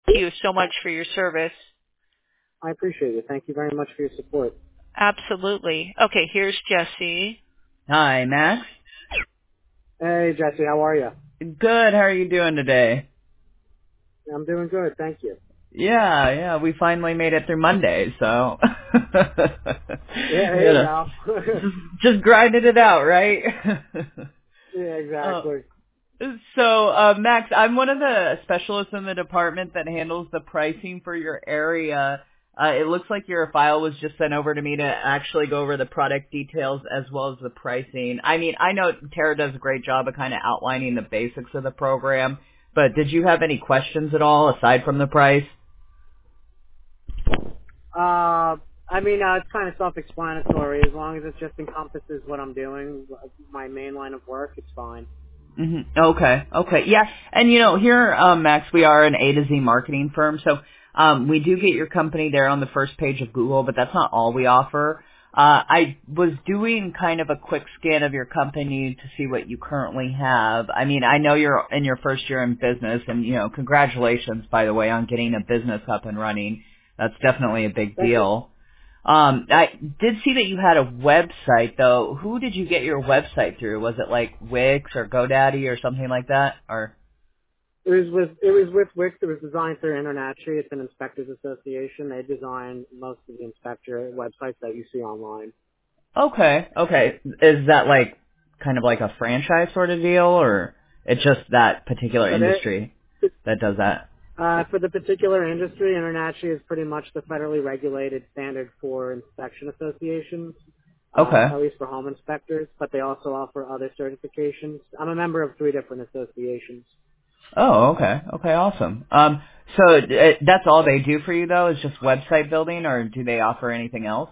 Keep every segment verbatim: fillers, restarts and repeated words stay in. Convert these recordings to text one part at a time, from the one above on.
you so much for your service. I appreciate it. Thank you very much for your support. Absolutely. Okay, here's Jesse. Hi, Max. Hey, Jesse, how are you? Good. How are you doing today? I'm doing good, thank you. Yeah, yeah. We finally made it through Monday, so Yeah, you there you know, go. just just grinding it out, right? Yeah, uh, exactly. so, uh, Max, I'm one of the specialists in the department that handles the pricing for your area. Uh, it looks like your file was just sent over to me to actually go over the product details as well as the pricing. I mean, I know Tara does a great job of kind of outlining the basics of the program, but did you have any questions at all aside from the price? Uh, I mean, uh, it's kind of self-explanatory. As long as it just encompasses what I'm doing, my main line of work, it's fine. hmm Okay, okay, yeah, and you know, here, um, Max, we are an A to Z marketing firm, so um, we do get your company there on the first page of Google, but that's not all we offer. Uh, I was doing kind of a quick scan of your company to see what you currently have. I mean, I know you're in your first year in business, and you know, congratulations, by the way, on getting a business up and running. That's definitely a big Thank you. deal. Um, I did see that you had a website though. Who did you get your website through? Was it like Wix or GoDaddy or something like that? Or It was with it was with Wix. It was designed through Internatri. It's an inspectors association. They design most of the inspector websites that you see online. okay, okay. Is that like kind of like a franchise sort of deal, or it's just that particular But it, industry that does that? Uh, for the particular industry, Internatri is pretty much the federally regulated standard for inspection associations, uh, Okay. at least for home inspectors, but they also offer other certifications. I'm a member of three different associations. Oh, okay. Okay, awesome. Um, so uh, that's all they do for you though, is just website building, or do they offer anything else?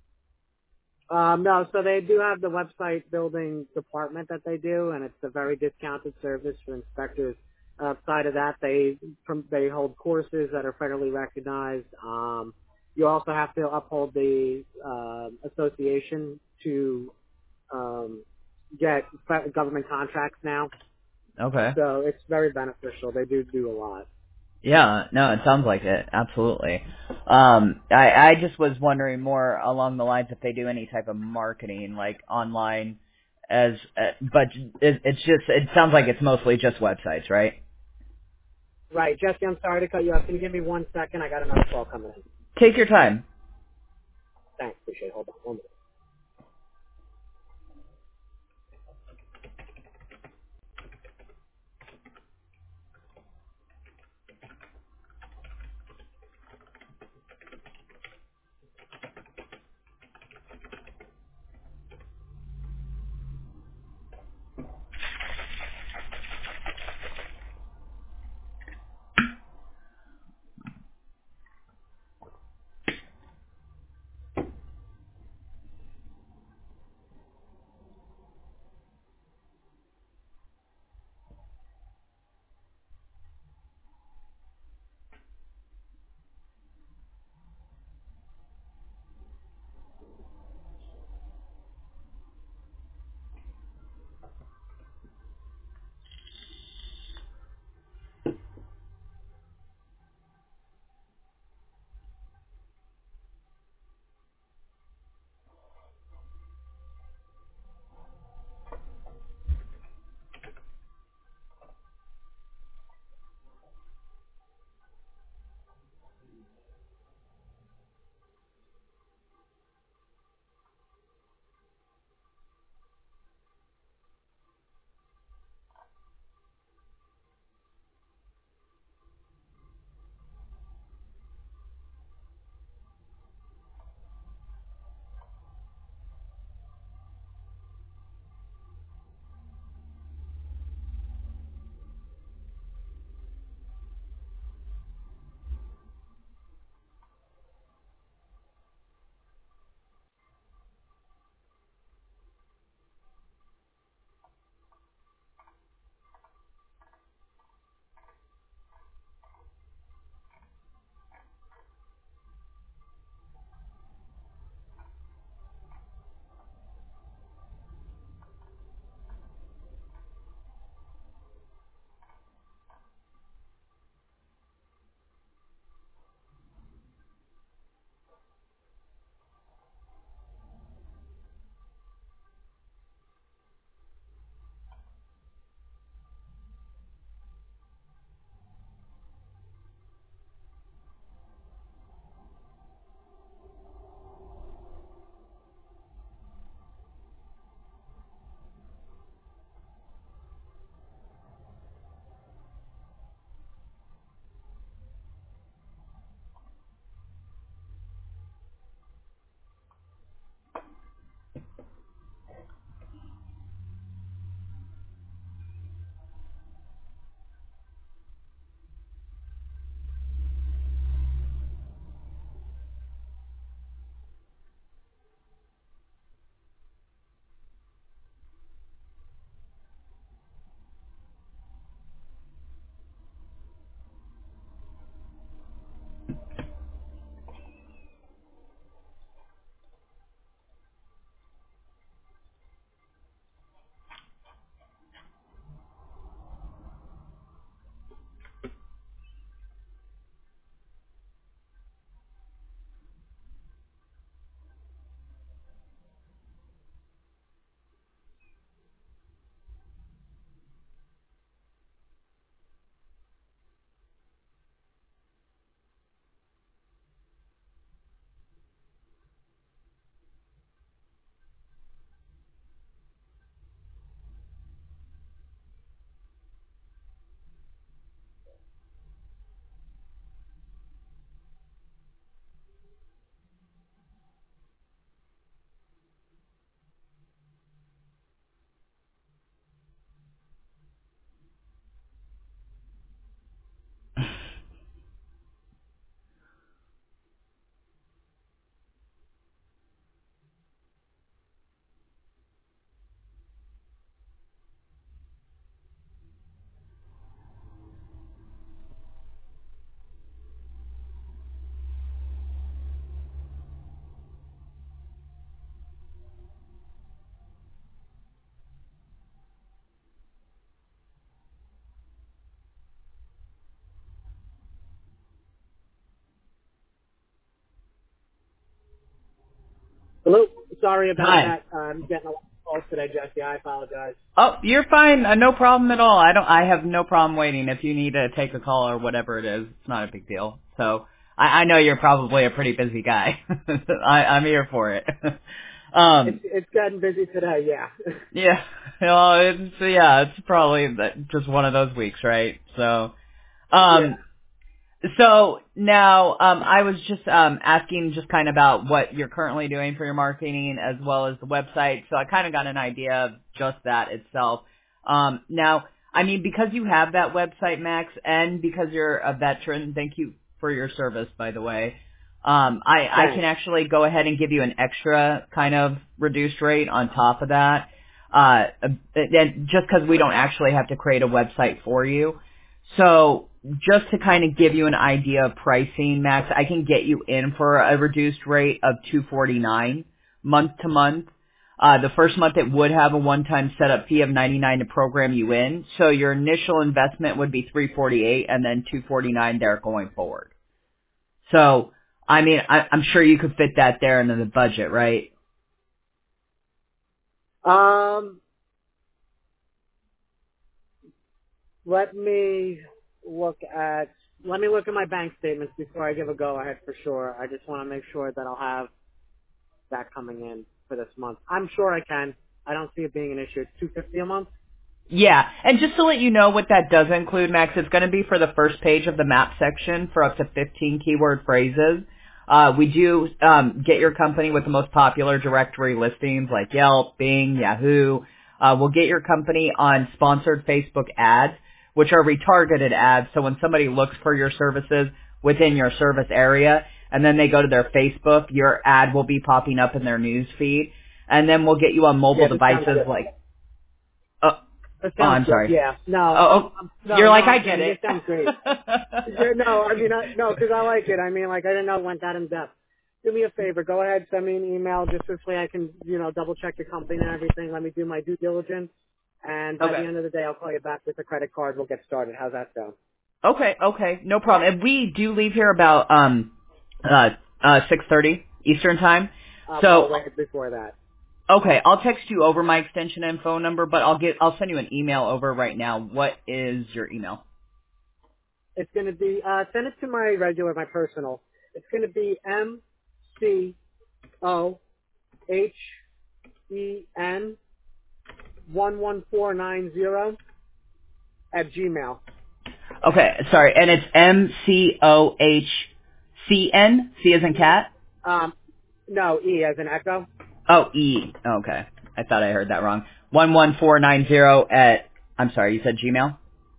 Um, no, so they do have the website building department that they do, and it's a very discounted service for inspectors. Outside of that, they from, they hold courses that are federally recognized. Um, you also have to uphold the uh, association to um, get fe- government contracts now. Okay. So it's very beneficial. They do do a lot. Yeah, no, it sounds like it. Absolutely. Um, I, I just was wondering more along the lines if they do any type of marketing, like online, as, uh, but it, it's just, it sounds like it's mostly just websites, right? Right, Jesse, I'm sorry to cut you off. Can you give me one second? I got another call coming in. Take your time. Thanks, appreciate it. Hold on one minute. Sorry about Hi. that. Uh, I'm getting a lot of calls today, Jesse. I apologize. Oh, you're fine. Uh, no problem at all. I don't. I have no problem waiting. If you need to take a call or whatever it is, it's not a big deal. So I, I know you're probably a pretty busy guy. I, I'm here for it. It's um, it's gotten busy today. Yeah. yeah. Well, it's yeah. It's probably that- just one of those weeks, right? So, yeah. um, So now, um, I was just um, asking just kind of about what you're currently doing for your marketing as well as the website. So I kind of got an idea of just that itself. Um, now, I mean, because you have that website, Max, and because you're a veteran, thank you for your service, by the way. Um, I, I can Thanks. actually go ahead and give you an extra kind of reduced rate on top of that, uh, and just because we don't actually have to create a website for you. So just to kind of give you an idea of pricing, Max, I can get you in for a reduced rate of two forty-nine month to month. Uh, the first month it would have a one-time setup fee of ninety-nine to program you in. So your initial investment would be three forty-eight and then two forty-nine there going forward. So, I mean, I, I'm sure you could fit that there into the budget, right? Um, let me look at let me look at my bank statements before I give a go ahead for sure. I just want to make sure that I'll have that coming in for this month. I'm sure I can. I don't see it being an issue. It's two fifty a month. Yeah, and just to let you know what that does include, Max, it's going to be for the first page of the map section for up to fifteen keyword phrases. Uh, we do um, get your company with the most popular directory listings like Yelp, Bing, Yahoo. Uh, we'll get your company on sponsored Facebook ads, which are retargeted ads. So when somebody looks for your services within your service area and then they go to their Facebook, your ad will be popping up in their news feed. And then we'll get you on mobile Yeah, that sounds devices good. like, uh, That oh, sounds I'm good. sorry. Yeah. No. Oh, I'm, oh, I'm, no. you're No. like, I I'm get kidding. it. It sounds great. Yeah, no, I mean, I, no, because I like it. I mean, like, I didn't know it went that in depth. Do me a favor. Go ahead, send me an email just this way I can, you know, double check your company and everything. Let me do my due diligence. And by the Okay. end of the day, I'll call you back with a credit card. We'll get started. How's that sound? Okay, okay, no problem. And we do leave here about um uh uh six thirty Eastern time. Uh, well, So wait before that. okay, I'll text you over my extension and phone number, but I'll get I'll send you an email over right now. What is your email? It's going to be, uh, send it to my regular, my personal. It's going to be M C O H E N one one four nine zero at Gmail. Okay, sorry, and it's M C O H C N, C as in cat? Um, no, E as in echo. Oh, E. Okay. I thought I heard that wrong. one one four nine zero at, I'm sorry, you said Gmail?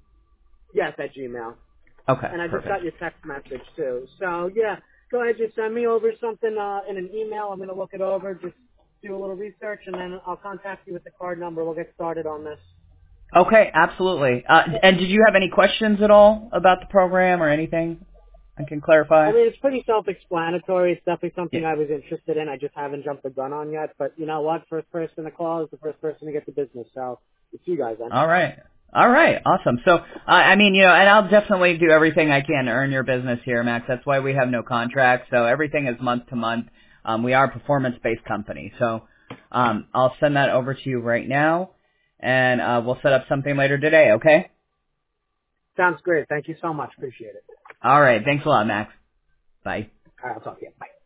Yes, at Gmail. Okay, And I just perfect. got your text message too. So yeah, go ahead, just send me over something uh, in an email. I'm gonna look it over, just do a little research, and then I'll contact you with the card number. We'll get started on this. Okay, absolutely. Uh, and did you have any questions at all about the program or anything I can I clarify? mean, it's pretty self-explanatory. It's definitely Yeah. something I was interested in. I just haven't jumped the gun on yet. But you know what? First person to call is the first person to get the business. So it's you guys then. All right. All right. Awesome. So, uh, I mean, you know, and I'll definitely do everything I can to earn your business here, Max. That's why we have no contract. So everything is month to month. Um, we are a performance-based company. So um, I'll send that over to you right now, and uh, we'll set up something later today, okay? Sounds great. Thank you so much. Appreciate it. All right. Thanks a lot, Max. Bye. All right, I'll talk to you. Bye.